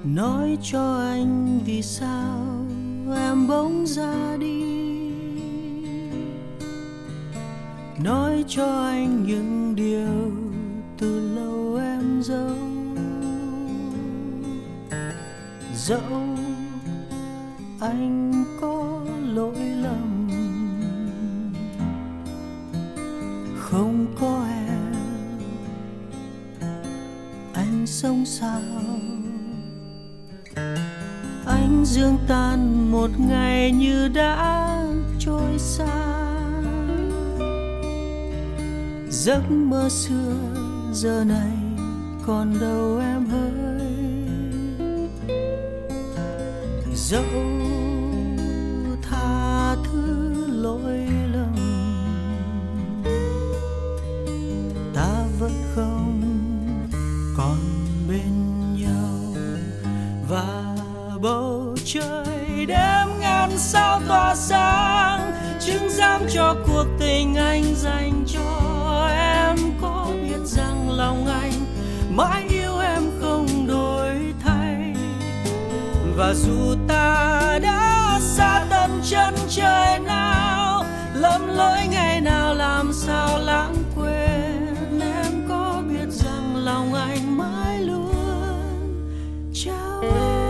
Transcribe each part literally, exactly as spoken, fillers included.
nói cho anh vì sao em bỗng ra đi, nói cho anh những điều từ lâu em giấu. Dẫu anh có lỗi lầm, không có em anh sống sao? Anh dương tan một ngày như đã trôi xa, giấc mơ xưa giờ này còn đâu em hỡi. Dẫu tha thứ lỗi lầm, ta vẫn không còn bên nhau. Và bầu trời đêm ngàn sao tỏa sáng, chứng giám cho cuộc tình anh dành cho em. Có biết rằng lòng anh mãi yêu em không đổi thay, và dù ta đã xa tận chân trời nào, lầm lỗi ngày nào làm sao lãng quên. Em có biết rằng lòng anh mãi luôn trao em.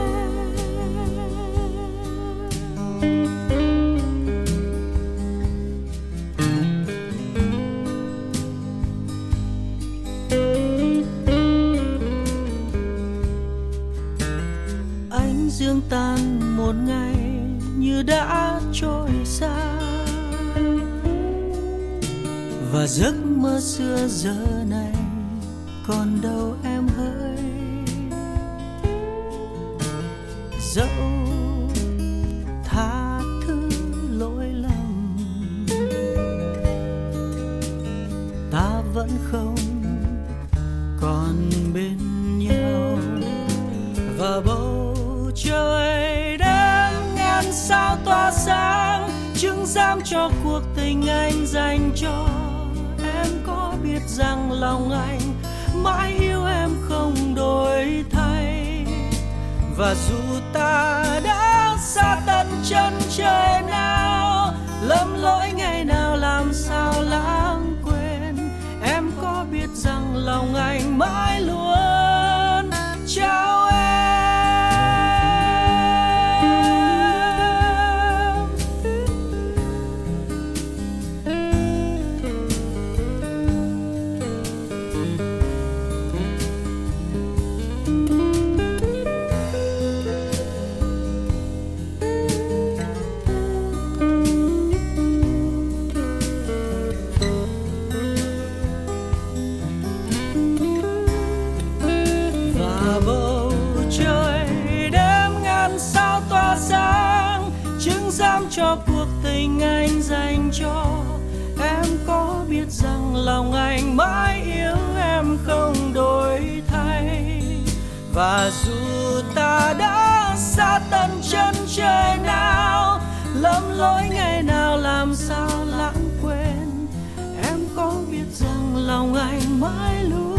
Anh dương tan một ngày như đã trôi xa, và giấc mơ xưa giờ này còn đâu em hỡi. Dẫu tha thứ lỗi lầm, ta vẫn không còn bên nhau. Và bầu trời đêm ngàn sao tỏa sáng, chứng giám cho cuộc tình anh dành cho em. Có biết rằng lòng anh mãi yêu em không đổi thay, và dù ta đã xa tận chân trời nào, lầm lỗi ngày nào làm sao lãng quên. Em có biết rằng lòng anh mãi luôn trao em. Cho cuộc tình anh dành cho em. Có biết rằng lòng anh mãi yêu em không đổi thay, và dù ta đã xa tận chân trời nào, lầm lỗi ngày nào làm sao lãng quên. Em có biết rằng lòng anh mãi luôn